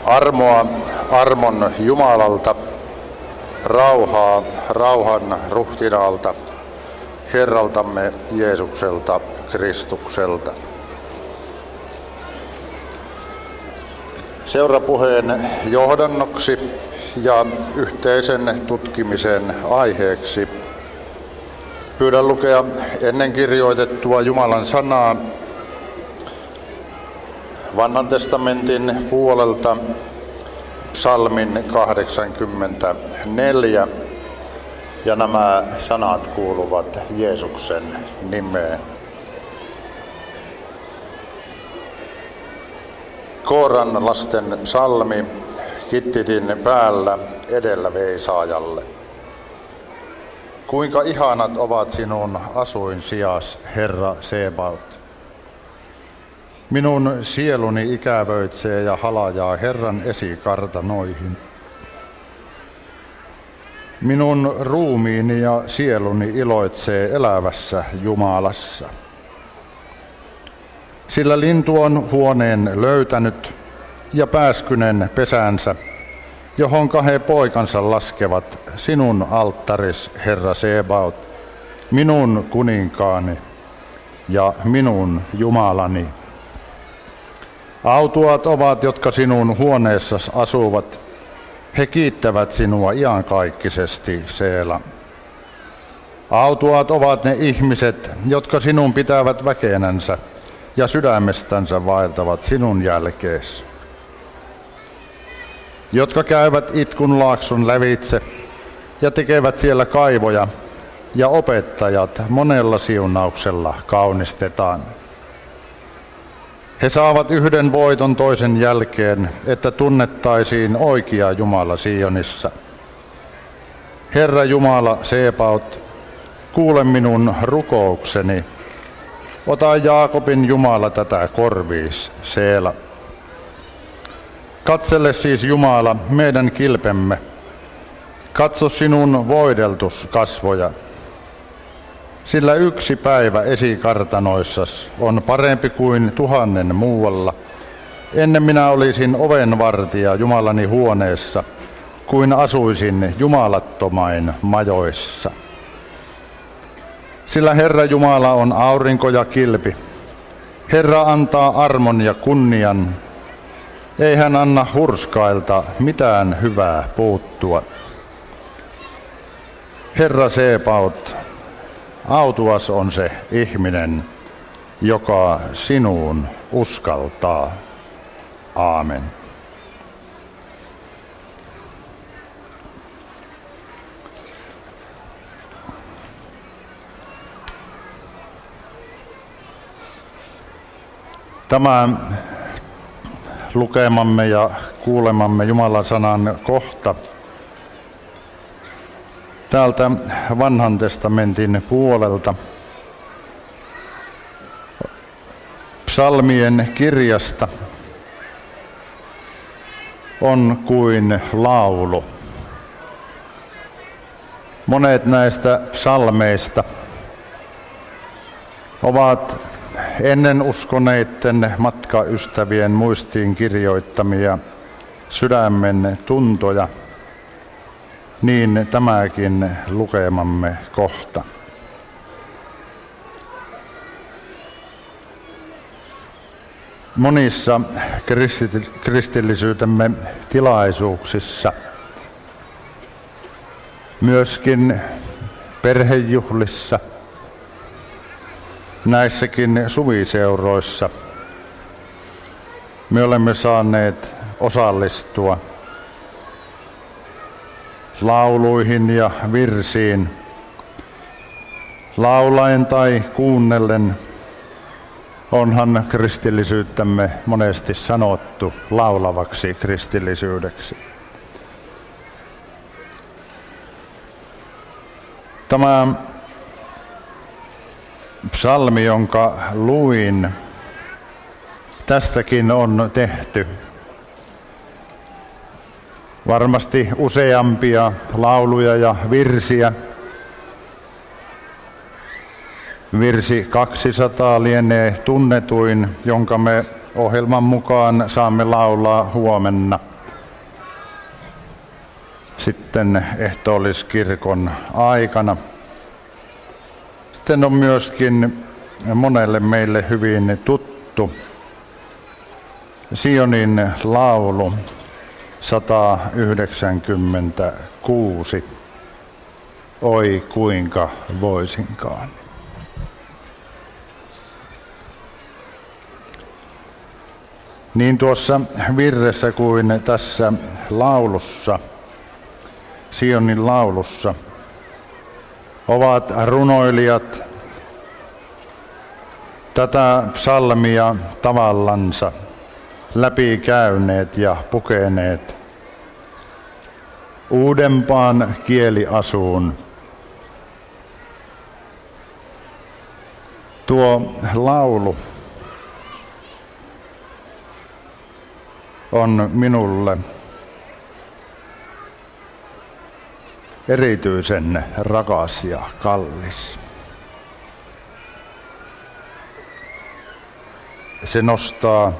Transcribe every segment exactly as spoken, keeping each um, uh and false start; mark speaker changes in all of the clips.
Speaker 1: Armoa armon Jumalalta, rauhaa rauhan ruhtinaalta, Herraltamme Jeesukselta Kristukselta. Seurapuheen johdannoksi ja yhteisen tutkimisen aiheeksi pyydän lukea ennen kirjoitettua Jumalan sanaa Vanhan testamentin puolelta psalmin kahdeksankymmentäneljä, ja nämä sanat kuuluvat Jeesuksen nimeen. Kooran lasten psalmi kittitin päällä edellä veisaajalle. Kuinka ihanat ovat sinun asuin sijas, Herra Sebaot. Minun sieluni ikävöitsee ja halajaa Herran esikartanoihin. Minun ruumiini ja sieluni iloitsee elävässä Jumalassa. Sillä lintu on huoneen löytänyt ja pääskynen pesänsä, johonka he poikansa laskevat, sinun alttaris, Herra Sebaot, minun kuninkaani ja minun Jumalani. Autuat ovat, jotka sinun huoneessasi asuvat. He kiittävät sinua iankaikkisesti, Seela. Autuat ovat ne ihmiset, jotka sinun pitävät väkenänsä ja sydämestänsä vaeltavat sinun jälkeesi. Jotka käyvät itkun laakson lävitse ja tekevät siellä kaivoja, ja opettajat monella siunauksella kaunistetaan. He saavat yhden voiton toisen jälkeen, että tunnettaisiin oikea Jumala Sionissa. Herra Jumala Sebaot, kuule minun rukoukseni. Ota Jaakobin Jumala tätä korviis, Seela. Katsele siis Jumala meidän kilpemme. Katso sinun voideltuskasvoja. Sillä yksi päivä esikartanoissas on parempi kuin tuhannen muualla. Ennen minä olisin ovenvartija Jumalani huoneessa, kuin asuisin jumalattomain majoissa. Sillä Herra Jumala on aurinko ja kilpi. Herra antaa armon ja kunnian. Ei hän anna hurskailta mitään hyvää puuttua. Herra Sebaot, autuas on se ihminen, joka sinuun uskaltaa. Aamen. Tämä lukemamme ja kuulemamme Jumalan sanan kohta täältä Vanhan testamentin puolelta psalmien kirjasta on kuin laulu. Monet näistä psalmeista ovat ennen uskoneiden matkaystävien muistiin kirjoittamia sydämen tuntoja, niin tämäkin lukemamme kohta. Monissa kristillisyytemme tilaisuuksissa, myöskin perhejuhlissa, näissäkin suviseuroissa me olemme saaneet osallistua lauluihin ja virsiin, laulaen tai kuunnellen. Onhan kristillisyyttämme monesti sanottu laulavaksi kristillisyydeksi. Tämä psalmi, jonka luin, tästäkin on tehty varmasti useampia lauluja ja virsiä. Virsi kaksisataa lienee tunnetuin, jonka me ohjelman mukaan saamme laulaa huomenna. sitten ehtoolliskirkon aikana. Sitten on myöskin monelle meille hyvin tuttu Sionin laulu sata yhdeksänkymmentäkuusi. Oi kuinka voisinkaan. Niin tuossa virressä kuin tässä laulussa, Sionin laulussa, ovat runoilijat tätä psalmia tavallansa läpikäyneet ja pukeneet uudempaan kieliasuun. Tuo laulu on minulle erityisen rakas ja kallis. Se nostaa,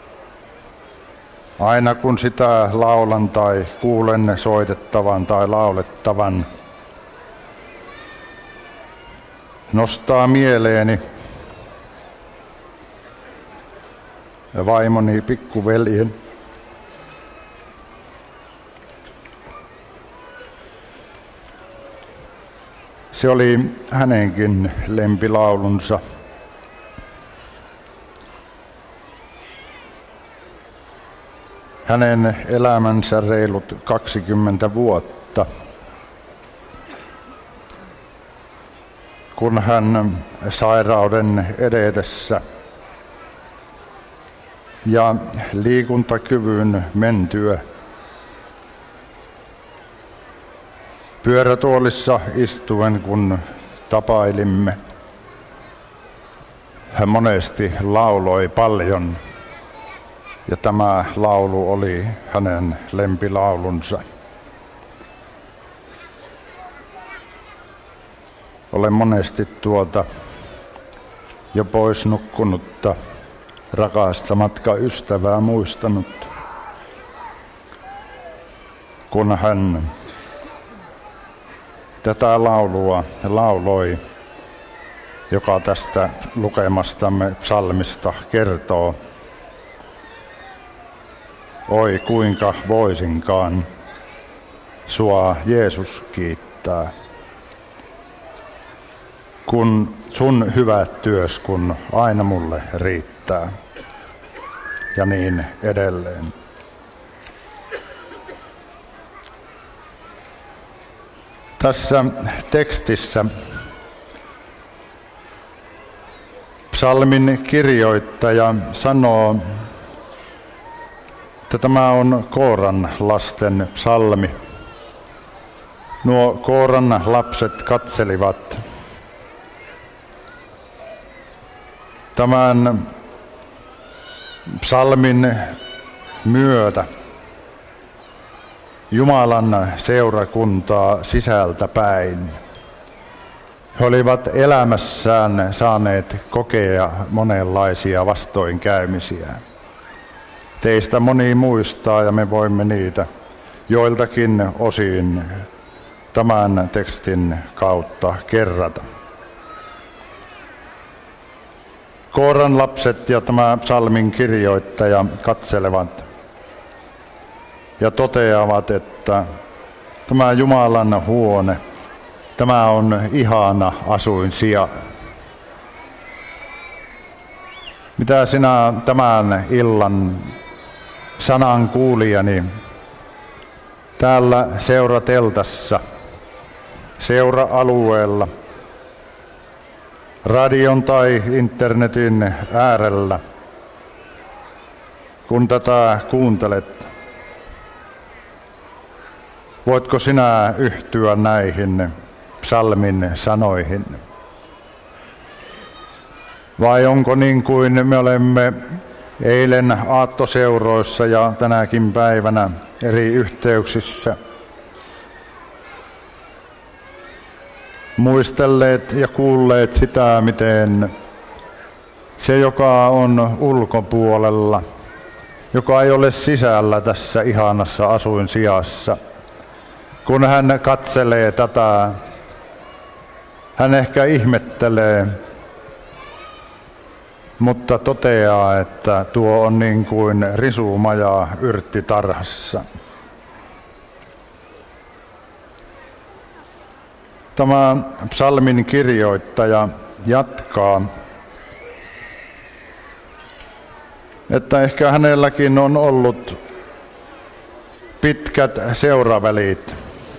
Speaker 1: aina kun sitä laulan tai kuulen soitettavan tai laulettavan, nostaa mieleeni vaimoni pikkuveljen. Se oli hänenkin lempilaulunsa. Hänen elämänsä reilut kaksikymmentä vuotta, kun hän sairauden edetessä ja liikuntakyvyn mentyä pyörätuolissa istuen, kun tapailimme, hän monesti lauloi paljon. Ja tämä laulu oli hänen lempilaulunsa. Olen monesti tuota jo pois nukkunutta rakasta matkaystävää muistanut, kun hän tätä laulua lauloi, joka tästä lukemastamme psalmista kertoo. Oi kuinka voisinkaan sua Jeesus kiittää, kun sun hyvät työs kun aina mulle riittää, ja niin edelleen. Tässä tekstissä psalmin kirjoittaja sanoo, että tämä on Kooran lasten psalmi. Nuo Kooran lapset katselivat tämän psalmin myötä Jumalan seurakuntaa sisältä päin. He olivat elämässään saaneet kokea monenlaisia vastoinkäymisiä. Teistä moni muistaa ja me voimme niitä joiltakin osin tämän tekstin kautta kerrata. Kooran lapset ja tämä psalmin kirjoittaja katselevat ja toteavat, että tämä Jumalan huone, tämä on ihana asuinsija. Mitä sinä tämän illan sanan kuulijani täällä seurateltassa, seura-alueella, radion tai internetin äärellä, kun tätä kuuntelet, voitko sinä yhtyä näihin psalmin sanoihin? Vai onko niin kuin me olemme eilen aattoseuroissa ja tänäkin päivänä eri yhteyksissä muistelleet ja kuulleet sitä, miten se, joka on ulkopuolella, joka ei ole sisällä tässä ihanassa asuinsijassa, Kun hän katselee tätä, hän ehkä ihmettelee, mutta toteaa, että tuo on niin kuin risumaja yrttitarhassa. Tämä psalmin kirjoittaja jatkaa, että ehkä hänelläkin on ollut pitkät seuravälit.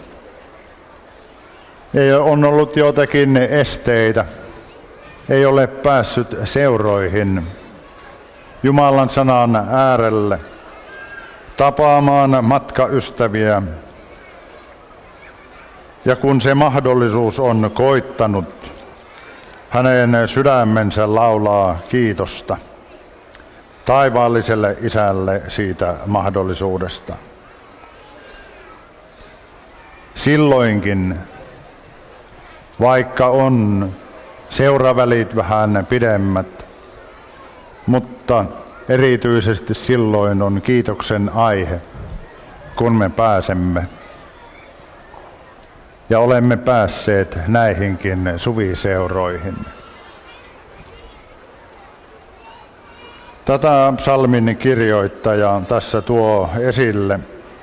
Speaker 1: Ei on ollut jotakin esteitä. Ei ole päässyt seuroihin, Jumalan sanan äärelle, tapaamaan matkaystäviä. Ja kun se mahdollisuus on koittanut, hänen sydämensä laulaa kiitosta taivaalliselle Isälle siitä mahdollisuudesta. Silloinkin, vaikka on seuravälit vähän pidemmät, mutta erityisesti silloin on kiitoksen aihe, kun me pääsemme ja olemme päässeet näihinkin suviseuroihin. Tätä psalmin kirjoittaja tässä tuo esille.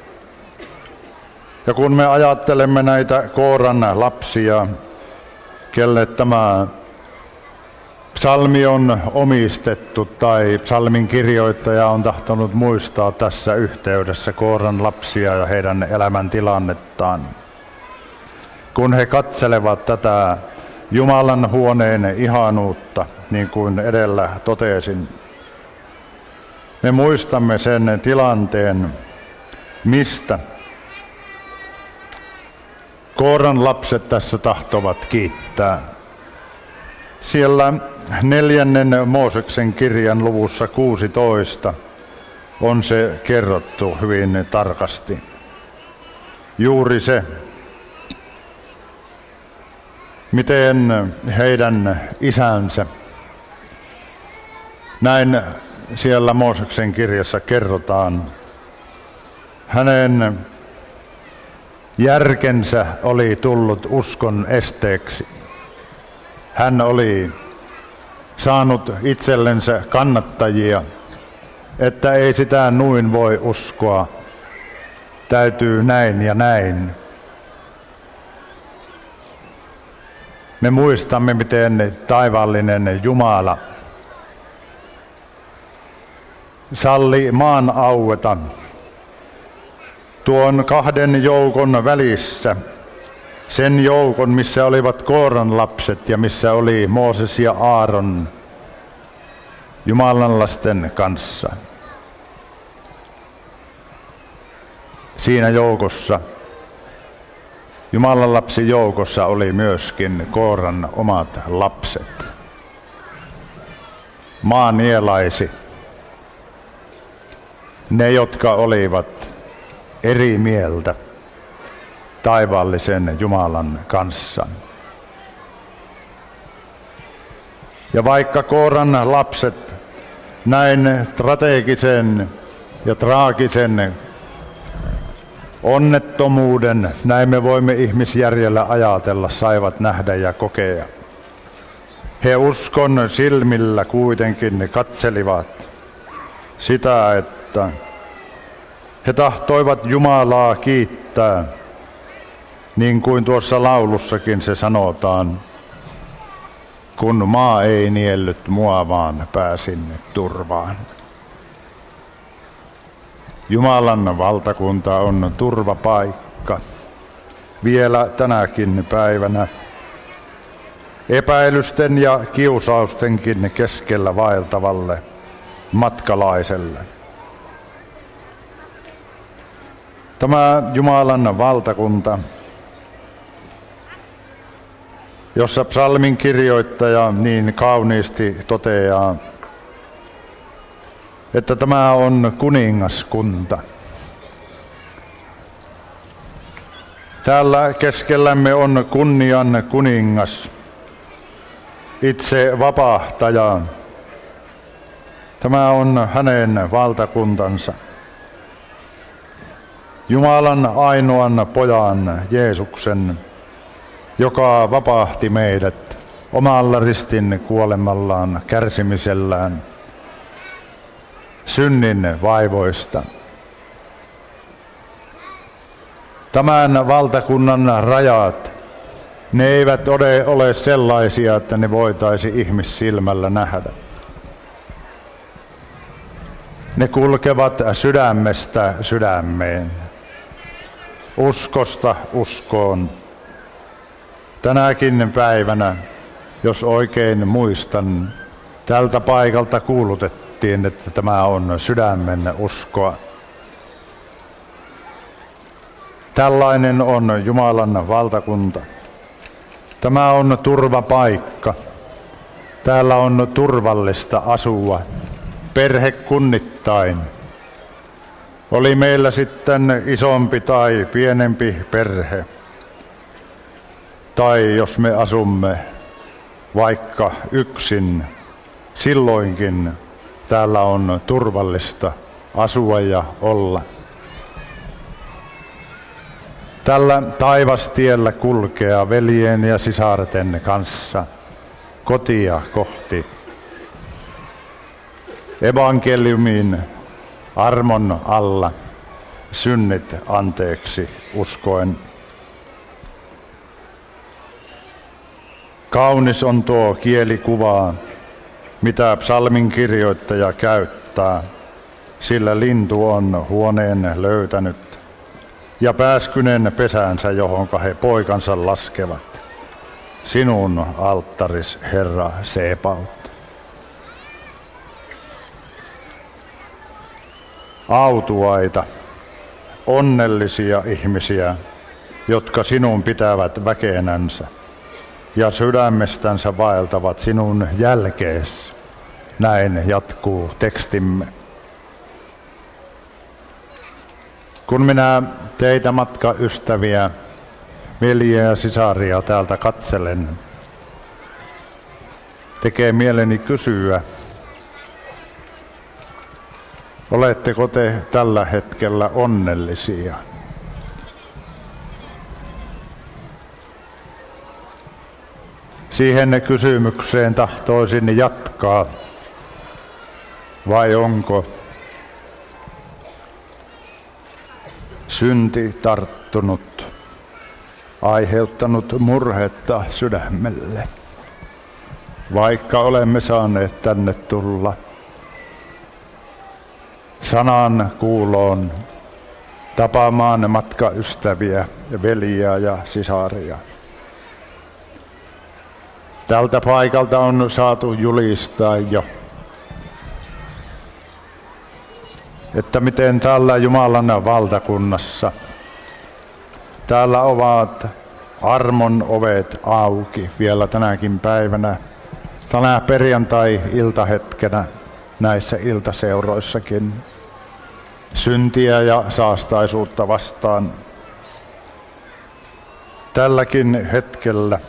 Speaker 1: Ja kun me ajattelemme näitä Kooran lapsia, kelle tämä psalmi on omistettu tai psalmin kirjoittaja on tahtonut muistaa tässä yhteydessä Kooran lapsia ja heidän elämäntilannettaan. Kun he katselevat tätä Jumalan huoneen ihanuutta, niin kuin edellä totesin, me muistamme sen tilanteen, mistä Kooran lapset tässä tahtovat kiittää. Siellä neljännen Mooseksen kirjan luvussa kuusitoista on se kerrottu hyvin tarkasti. Juuri se, miten heidän isänsä, näin siellä Mooseksen kirjassa kerrotaan, hänen järkensä oli tullut uskon esteeksi. Hän oli saanut itsellensä kannattajia, että ei sitä nuin voi uskoa, täytyy näin ja näin. Me muistamme, miten taivaallinen Jumala salli maan aueta tuon kahden joukon välissä, sen joukon, missä olivat Kooran lapset ja missä oli Mooses ja Aaron Jumalan lasten kanssa. Siinä joukossa, Jumalan lapsi joukossa oli myöskin Kooran omat lapset. Maa nielaisi ne, jotka olivat eri mieltä taivaallisen Jumalan kanssa. Ja vaikka Kooran lapset näin strategisen ja traagisen onnettomuuden, näin me voimme ihmisjärjellä ajatella, saivat nähdä ja kokea. He uskon silmillä kuitenkin katselivat sitä, että he tahtoivat Jumalaa kiittää, niin kuin tuossa laulussakin se sanotaan, kun maa ei niellyt mua, vaan pääsin turvaan. Jumalan valtakunta on turvapaikka vielä tänäkin päivänä, epäilysten ja kiusaustenkin keskellä vaeltavalle matkalaiselle. Tämä Jumalan valtakunta, jossa psalmin kirjoittaja niin kauniisti toteaa, että tämä on kuningaskunta. Täällä keskellämme on kunnian kuningas, itse vapahtaja. Tämä on hänen valtakuntansa. Jumalan ainoan pojan Jeesuksen, joka vapahti meidät omalla ristin kuolemallaan kärsimisellään synnin vaivoista. Tämän valtakunnan rajat, ne eivät ole, ole sellaisia, että ne voitaisiin ihmissilmällä nähdä. Ne kulkevat sydämestä sydämeen, uskosta uskoon. Tänäkin päivänä, jos oikein muistan, tältä paikalta kuulutettiin, että tämä on sydämen uskoa. Tällainen on Jumalan valtakunta. Tämä on turvapaikka. Täällä on turvallista asua, perhekunnittain. Oli meillä sitten isompi tai pienempi perhe. Tai jos me asumme vaikka yksin, silloinkin täällä on turvallista asua ja olla. Tällä taivastiellä kulkea veljien ja sisarten kanssa kotia kohti. Evankeliumin armon alla synnit anteeksi uskoen. Kaunis on tuo kielikuva, mitä psalmin kirjoittaja käyttää, sillä lintu on huoneen löytänyt ja pääskyneen pesäänsä, johonka he poikansa laskevat. Sinun alttaris, Herra Sebaot. Autuaita, onnellisia ihmisiä, jotka sinun pitävät väkenänsä ja sydämestänsä vaeltavat sinun jälkeesi. Näin jatkuu tekstimme. Kun minä teitä matkaystäviä, veljiä ja sisaria täältä katselen, tekee mieleni kysyä, oletteko te tällä hetkellä onnellisia? Siihen kysymykseen tahtoisin jatkaa, vai onko synti tarttunut, aiheuttanut murhetta sydämelle, vaikka olemme saaneet tänne tulla sanan kuuloon tapaamaan matkaystäviä, veljiä ja sisaria. Tältä paikalta on saatu julistaa jo, että miten täällä Jumalan valtakunnassa, täällä ovat armon ovet auki vielä tänäkin päivänä, tänä perjantai-iltahetkenä näissä iltaseuroissakin, syntiä ja saastaisuutta vastaan. Tälläkin hetkellä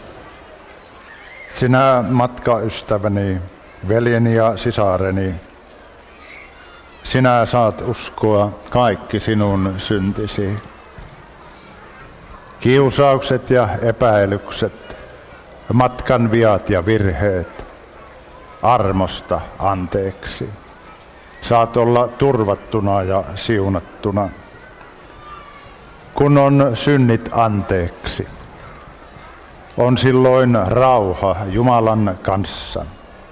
Speaker 1: sinä matkaystäväni, veljeni ja sisareni, sinä saat uskoa kaikki sinun syntisi. Kiusaukset ja epäilykset, matkan viat ja virheet, armosta anteeksi. Saat olla turvattuna ja siunattuna, kun on synnit anteeksi. On silloin rauha Jumalan kanssa.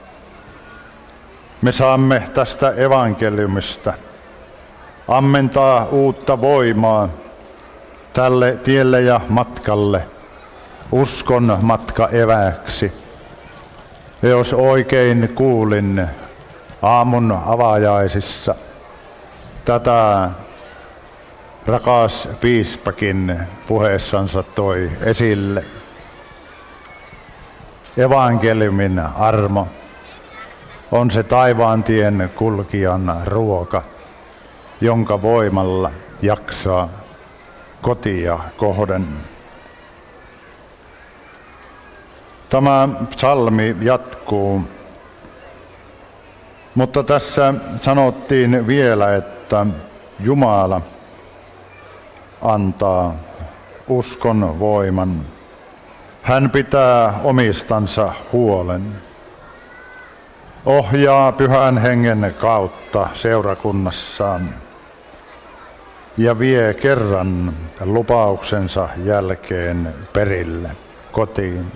Speaker 1: Me saamme tästä evankeliumista ammentaa uutta voimaa tälle tielle ja matkalle, uskon matka evääksi. Ja jos oikein kuulin aamun avajaisissa, tätä rakas piispakin puheessansa toi esille. Evankeliumin armo on se taivaan tien kulkijan ruoka, jonka voimalla jaksaa kotia kohden. Tämä psalmi jatkuu, mutta tässä sanottiin vielä, että Jumala antaa uskon voiman. Hän pitää omistansa huolen. Ohjaa Pyhän Hengen kautta seurakunnassaan ja vie kerran lupauksensa jälkeen perille kotiin.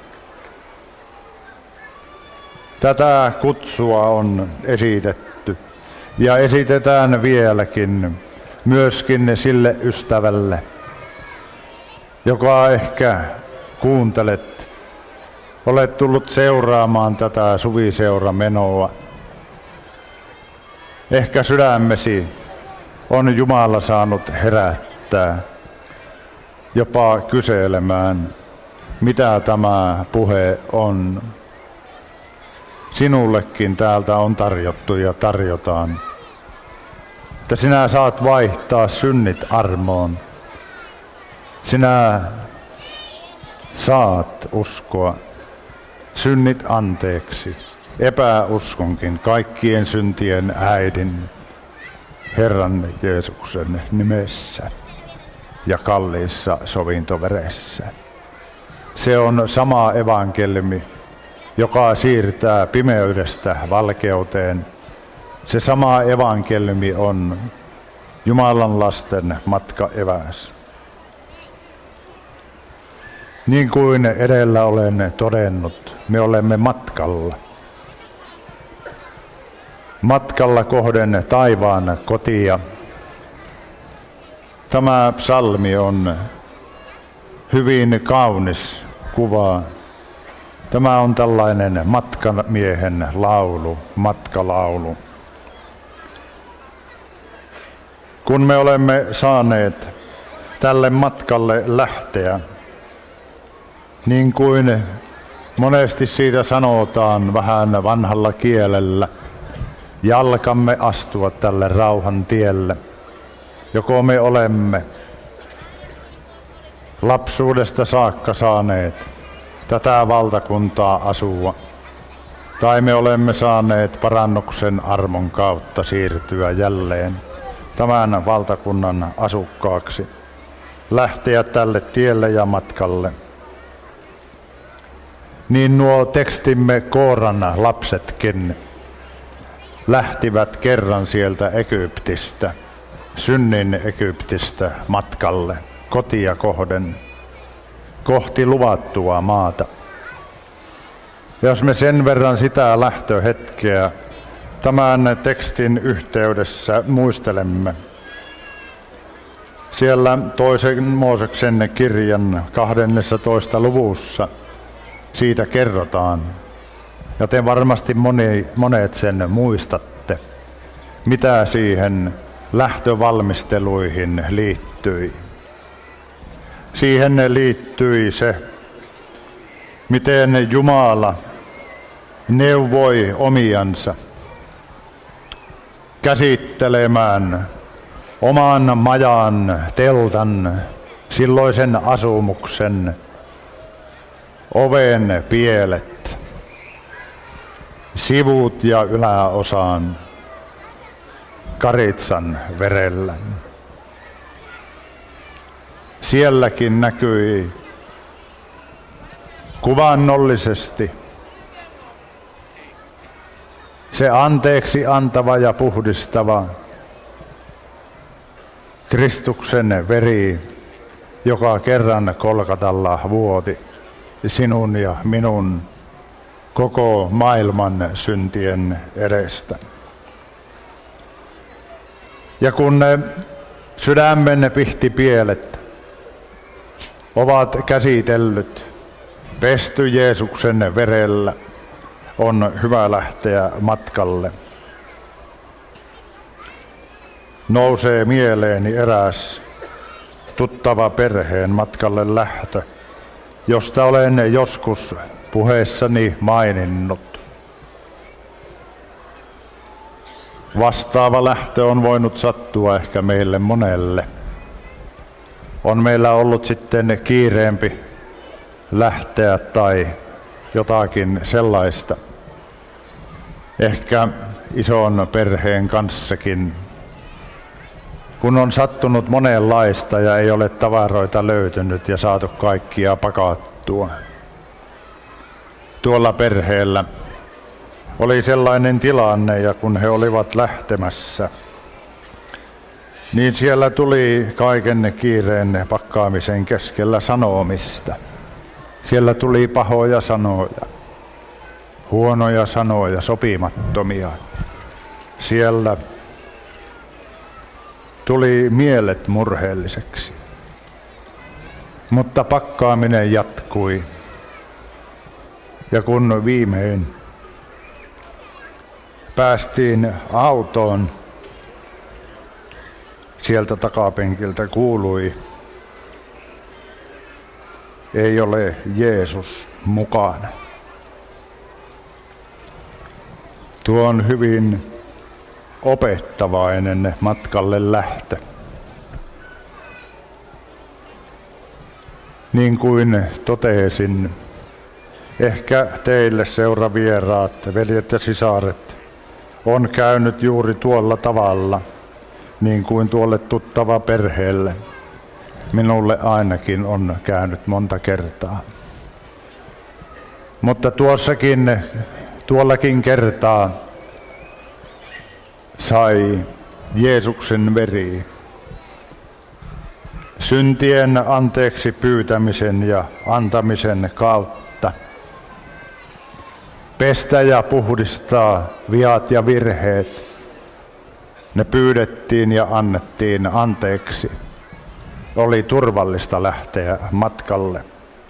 Speaker 1: Tätä kutsua on esitetty ja esitetään vieläkin myöskin sille ystävälle, joka ehkä kuuntelet, olet tullut seuraamaan tätä suviseuramenoa. Ehkä sydämesi on Jumala saanut herättää, jopa kyselemään, mitä tämä puhe on. Sinullekin täältä on tarjottu ja tarjotaan, että sinä saat vaihtaa synnit armoon. Sinä saat uskoa synnit anteeksi, epäuskonkin kaikkien syntien äidin, Herran Jeesuksen nimessä ja kalliissa sovintoveressä. Se on sama evankeliumi, joka siirtää pimeydestä valkeuteen. Se sama evankeliumi on Jumalan lasten matkaeväs. Niin kuin edellä olen todennut, me olemme matkalla. Matkalla kohden taivaan kotia. Tämä psalmi on hyvin kaunis kuva. Tämä on tällainen matkamiehen laulu, matkalaulu. Kun me olemme saaneet tälle matkalle lähteä, niin kuin monesti siitä sanotaan vähän vanhalla kielellä, jalkamme astua tälle rauhan tielle, joko me olemme lapsuudesta saakka saaneet tätä valtakuntaa asua, tai me olemme saaneet parannuksen armon kautta siirtyä jälleen tämän valtakunnan asukkaaksi, lähteä tälle tielle ja matkalle. Niin nuo tekstimme Kooran lapsetkin lähtivät kerran sieltä Egyptistä, synnin Egyptistä matkalle, kotia kohden, kohti luvattua maata. Ja jos me sen verran sitä lähtöhetkeä tämän tekstin yhteydessä muistelemme, siellä toisen Mooseksen kirjan kahdennessatoista luvussa siitä kerrotaan, ja te varmasti moni, monet sen muistatte, mitä siihen lähtövalmisteluihin liittyi. Siihen liittyi se, miten Jumala neuvoi omiansa käsittelemään oman majan, teltan, silloisen asumuksen, oven pielet, sivut ja yläosaan karitsan verellä. Sielläkin näkyi kuvannollisesti se anteeksi antava ja puhdistava Kristuksen veri, joka kerran Kolkatalla vuoti sinun ja minun koko maailman syntien edestä. Ja kun ne sydämen pihtipielet ovat käsitellyt, pesty Jeesuksen verellä, on hyvä lähteä matkalle. Nousee mieleeni eräs tuttava perheen matkalle lähtö, josta olen joskus puheessani maininnut. Vastaava lähtö on voinut sattua ehkä meille monelle. On meillä ollut sitten kiireempi lähteä tai jotakin sellaista. Ehkä ison perheen kanssakin. kun on sattunut monenlaista ja ei ole tavaroita löytynyt ja saatu kaikkia pakattua. Tuolla perheellä oli sellainen tilanne, ja kun he olivat lähtemässä, niin siellä tuli kaiken kiireen pakkaamisen keskellä sanomista. Siellä tuli pahoja sanoja, huonoja sanoja, sopimattomia. Siellä tuli mielet murheelliseksi. Mutta pakkaaminen jatkui. Ja kun viimein päästiin autoon, sieltä takapenkiltä kuului, ei ole Jeesus mukana. Tuo on hyvin opettavainen matkalle lähtö. Niin kuin totesin, ehkä teille seuravieraat, veljet ja sisaret, on käynyt juuri tuolla tavalla, niin kuin tuolle tuttava perheelle. Minulle ainakin on käynyt monta kertaa. Mutta tuossakin, tuollakin kertaa sai Jeesuksen veri syntien anteeksi pyytämisen ja antamisen kautta pestä ja puhdistaa viat ja virheet. Ne pyydettiin ja annettiin anteeksi. Oli turvallista lähteä matkalle.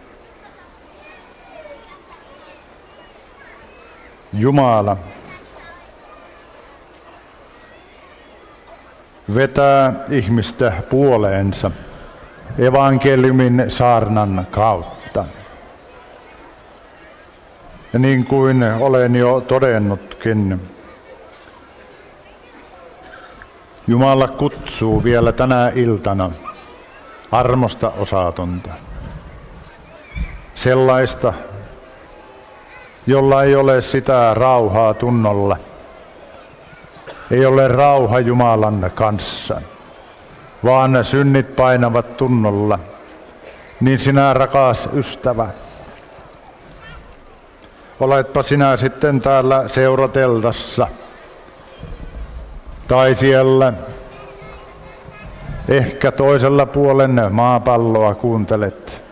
Speaker 1: Jumala vetää ihmistä puoleensa evankeliumin saarnan kautta. Ja niin kuin olen jo todennutkin, Jumala kutsuu vielä tänä iltana armosta osatonta. Sellaista, jolla ei ole sitä rauhaa tunnolla. Ei ole rauha Jumalan kanssa, vaan synnit painavat tunnolla. Niin sinä, rakas ystävä, oletpa sinä sitten täällä seurateltassa tai siellä ehkä toisella puolen maapalloa kuuntelet,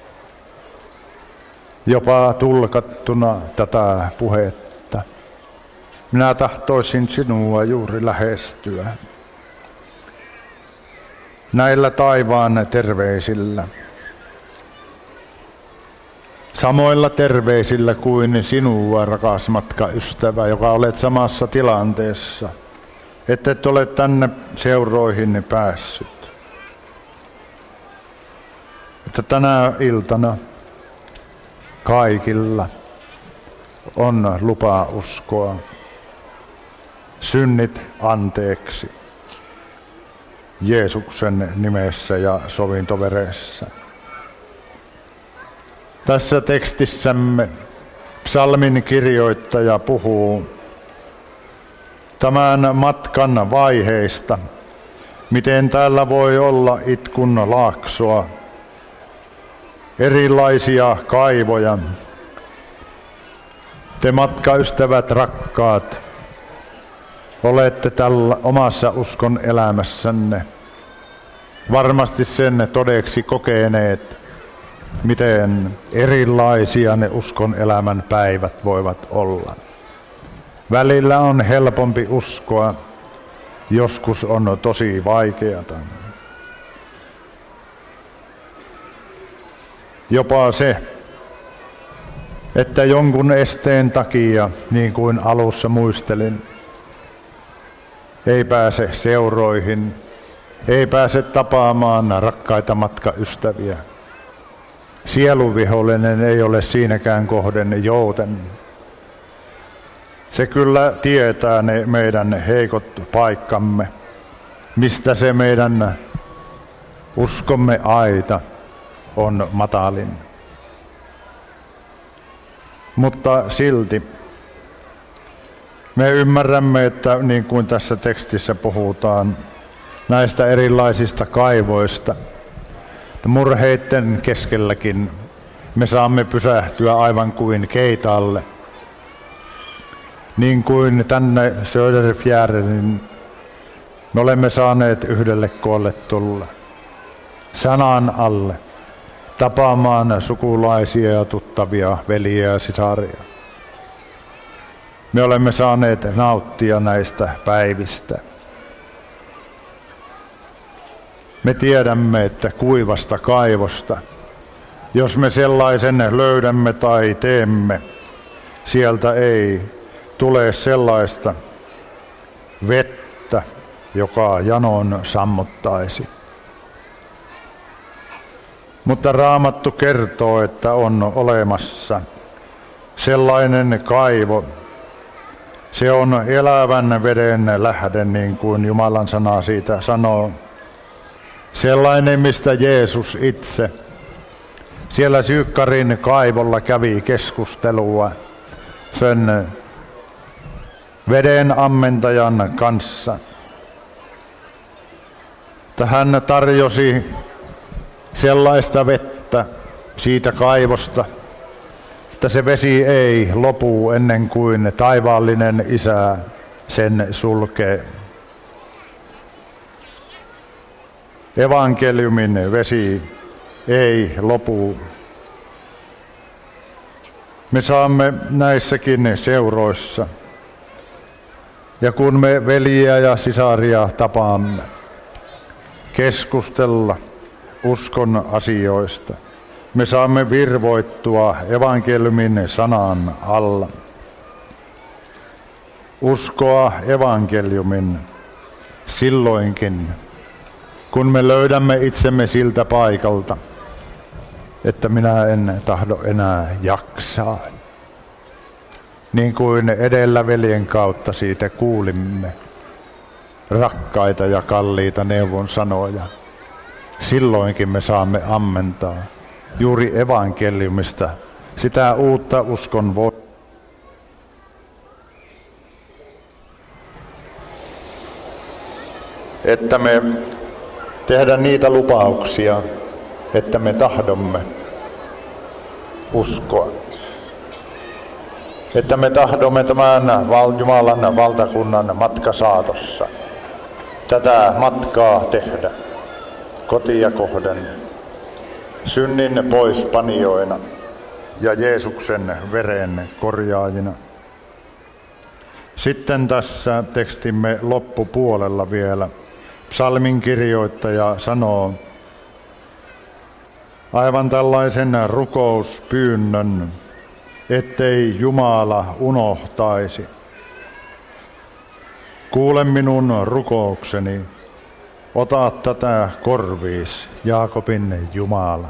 Speaker 1: jopa tulkattuna tätä puhetta. Minä tahtoisin sinua juuri lähestyä näillä taivaan terveisillä. Samoilla terveisillä kuin sinua, rakas matkaystävä, joka olet samassa tilanteessa, että et ole tänne seuroihin päässyt. Että tänä iltana kaikilla on lupa uskoa synnit anteeksi Jeesuksen nimessä ja sovintoveressä. Tässä tekstissämme psalmin kirjoittaja puhuu tämän matkan vaiheista, miten täällä voi olla itkun laaksoa, erilaisia kaivoja. Te matkaystävät rakkaat, olette tällä omassa uskon elämässänne varmasti sen todeksi kokeneet, miten erilaisia ne uskon elämän päivät voivat olla. Välillä on helpompi uskoa, joskus on tosi vaikeata. Jopa se, että jonkun esteen takia, niin kuin alussa muistelin, ei pääse seuroihin, ei pääse tapaamaan rakkaita matkaystäviä. Sieluvihollinen ei ole siinäkään kohden jouten. Se kyllä tietää ne meidän heikot paikkamme, mistä se meidän uskomme aita on matalin. Mutta silti me ymmärrämme, että niin kuin tässä tekstissä puhutaan, näistä erilaisista kaivoista. Murheitten keskelläkin me saamme pysähtyä aivan kuin keitaalle. Niin kuin tänne Söderfjärdenin me olemme saaneet yhdelle koolle tulla. Sanan alle. Tapaamaan sukulaisia ja tuttavia, veliä ja sisaria. Me olemme saaneet nauttia näistä päivistä. Me tiedämme, että kuivasta kaivosta, jos me sellaisen löydämme tai teemme, sieltä ei tule sellaista vettä, joka janon sammuttaisi. Mutta Raamattu kertoo, että on olemassa sellainen kaivo. Se on elävän veden lähde, niin kuin Jumalan sana siitä sanoo. Sellainen, mistä Jeesus itse siellä Syykkarin kaivolla kävi keskustelua sen veden ammentajan kanssa. Hän tarjosi sellaista vettä siitä kaivosta, että se vesi ei lopu ennen kuin taivaallinen Isä sen sulkee. Evankeliumin vesi ei lopu. Me saamme näissäkin seuroissa, ja kun me veliä ja sisaria tapaamme, keskustella uskon asioista, me saamme virvoittua evankeliumin sanan alla. Uskoa evankeliumin silloinkin, kun me löydämme itsemme siltä paikalta, että minä en tahdo enää jaksaa. Niin kuin edellä veljen kautta siitä kuulimme, rakkaita ja kalliita neuvon sanoja. Silloinkin me saamme ammentaa juuri evankeliumista sitä uutta uskon voimaa. Että me tehdä niitä lupauksia, että me tahdomme uskoa. Että me tahdomme tämän Jumalan valtakunnan matkasaatossa tätä matkaa tehdä kotia kohden, synnin pois panijoina ja Jeesuksen veren korjaajina. Sitten tässä tekstimme loppupuolella vielä psalmin kirjoittaja sanoo aivan tällaisen rukouspyynnön, ettei Jumala unohtaisi. Kuule minun rukoukseni, ota tätä korviis, Jaakobin Jumala.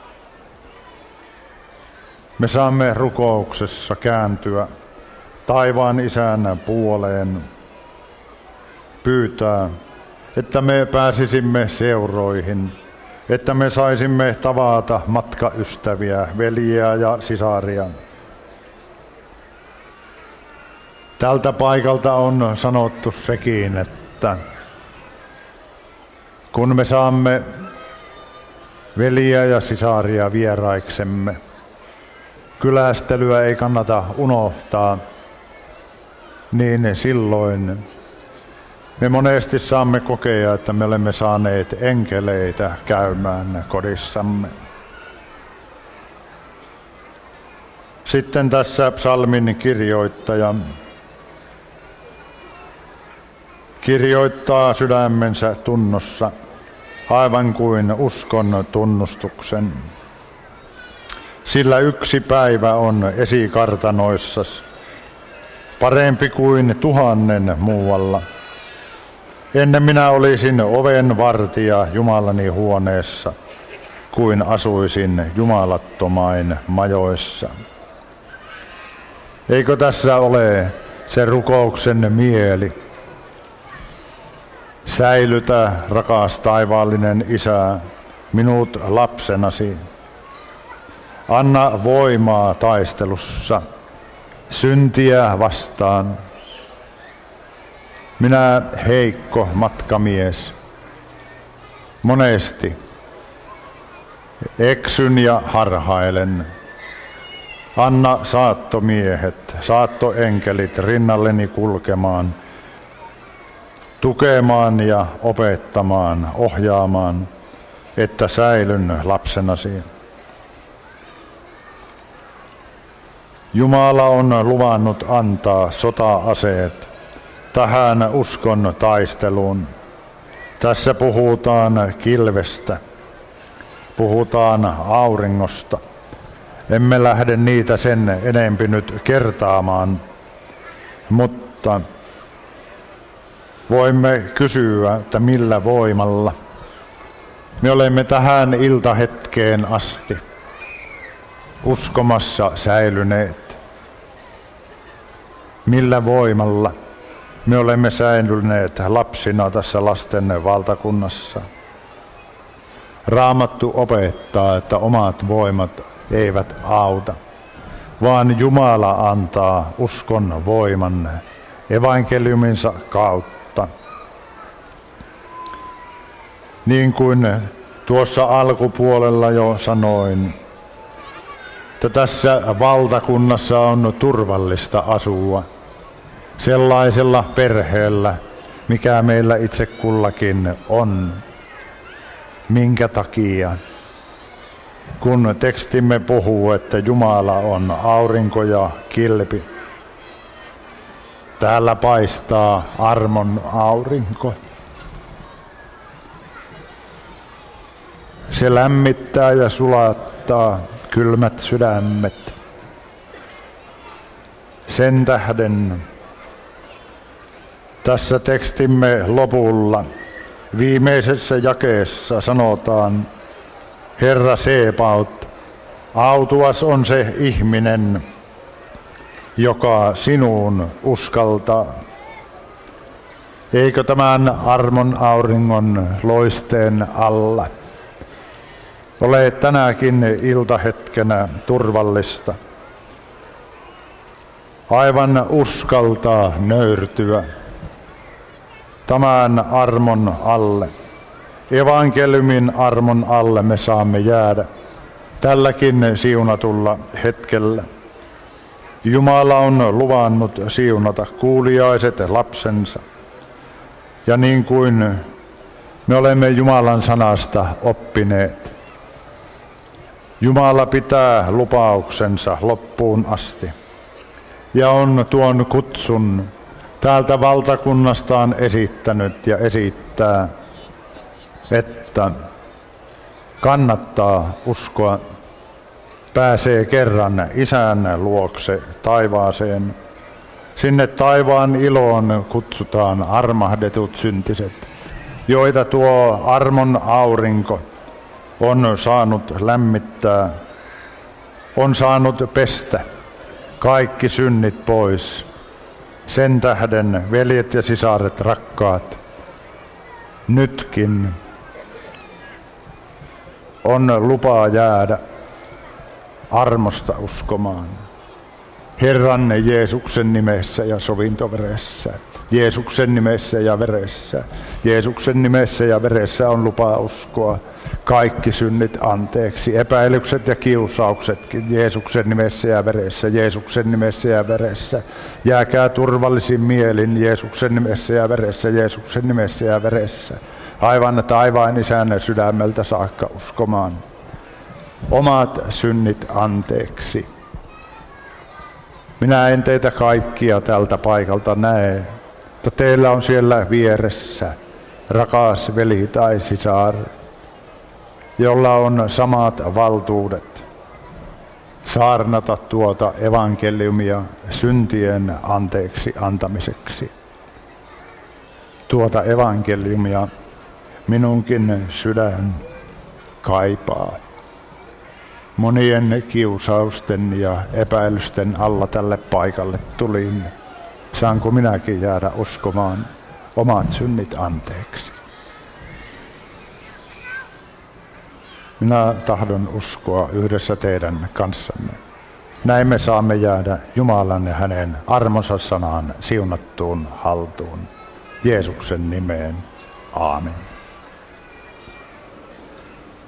Speaker 1: Me saamme rukouksessa kääntyä taivaan Isän puoleen, pyytää, että me pääsisimme seuroihin, että me saisimme tavata matkaystäviä, veljiä ja sisaria. Tältä paikalta on sanottu sekin, että kun me saamme veljiä ja sisaria vieraiksemme, kylästelyä ei kannata unohtaa, niin silloin me monesti saamme kokea, että me olemme saaneet enkeleitä käymään kodissamme. Sitten tässä psalmin kirjoittaja kirjoittaa sydämensä tunnossa aivan kuin uskon tunnustuksen. Sillä yksi päivä on esikartanoissas, parempi kuin tuhannen muualla. Ennen minä olisin oven vartija Jumalani huoneessa, kuin asuisin jumalattomain majoissa. Eikö tässä ole se rukouksen mieli? Säilytä, rakas taivaallinen Isä, minut lapsenasi. Anna voimaa taistelussa, syntiä vastaan. Minä heikko matkamies, Monesti eksyn ja harhailen. Anna saattomiehet, saattoenkelit rinnalleni kulkemaan, tukemaan ja opettamaan, ohjaamaan, että säilyn lapsenasi. Jumala on luvannut antaa sota-aseet tähän uskon taisteluun. Tässä puhutaan kilvestä, puhutaan auringosta. Emme lähde niitä sen enempi nyt kertaamaan, mutta voimme kysyä, että millä voimalla me olemme tähän iltahetkeen asti uskomassa säilyneet. Millä voimalla me olemme säilyneet lapsina tässä lasten valtakunnassa. Raamattu opettaa, että omat voimat eivät auta, vaan Jumala antaa uskon voiman evankeliuminsa kautta. Niin kuin tuossa alkupuolella jo sanoin, että tässä valtakunnassa on turvallista asua sellaisella perheellä, mikä meillä itse kullakin on. Minkä takia? Kun tekstimme puhuu, että Jumala on aurinko ja kilpi. Täällä paistaa armon aurinko. Se lämmittää ja sulattaa kylmät sydämet. Sen tähden tässä tekstimme lopulla viimeisessä jakeessa sanotaan, Herra Sebaot, autuas on se ihminen, joka sinuun uskaltaa. Eikö tämän armon auringon loisteen alla ole tänäkin iltahetkenä turvallista? Aivan uskaltaa nöyrtyä tämän armon alle. Evankeliumin armon alle me saamme jäädä tälläkin siunatulla hetkellä. Jumala on luvannut siunata kuuliaiset lapsensa. Ja niin kuin me olemme Jumalan sanasta oppineet, Jumala pitää lupauksensa loppuun asti ja on tuon kutsun täältä valtakunnastaan esittänyt ja esittää, että kannattaa uskoa, pääsee kerran Isän luokse taivaaseen. Sinne taivaan iloon kutsutaan armahdetut syntiset, joita tuo armon aurinko on saanut lämmittää, on saanut pestä kaikki synnit pois. Sen tähden, veljet ja sisaret rakkaat, nytkin on lupaa jäädä armosta uskomaan. Herran Jeesuksen nimessä ja sovintoveressä. Jeesuksen nimessä ja veressä. Jeesuksen nimessä ja veressä on lupa uskoa kaikki synnit anteeksi, epäilykset ja kiusauksetkin Jeesuksen nimessä ja veressä, Jeesuksen nimessä ja veressä. Jääkää turvallisin mielin Jeesuksen nimessä ja veressä, Jeesuksen nimessä ja veressä. Aivan taivaan Isän sydämeltä saakka uskomaan omat synnit anteeksi. Minä en teitä kaikkia tältä paikalta näe, mutta teillä on siellä vieressä rakas veli tai sisar, jolla on samat valtuudet saarnata tuota evankeliumia syntien anteeksi antamiseksi. Tuota evankeliumia minunkin sydän kaipaa. Monien kiusausten ja epäilysten alla tälle paikalle tulin. Saanko minäkin jäädä uskomaan omat synnit anteeksi? Minä tahdon uskoa yhdessä teidän kanssanne. Näin me saamme jäädä Jumalan ja hänen armonsa sanaan siunattuun haltuun. Jeesuksen nimeen. Aamen.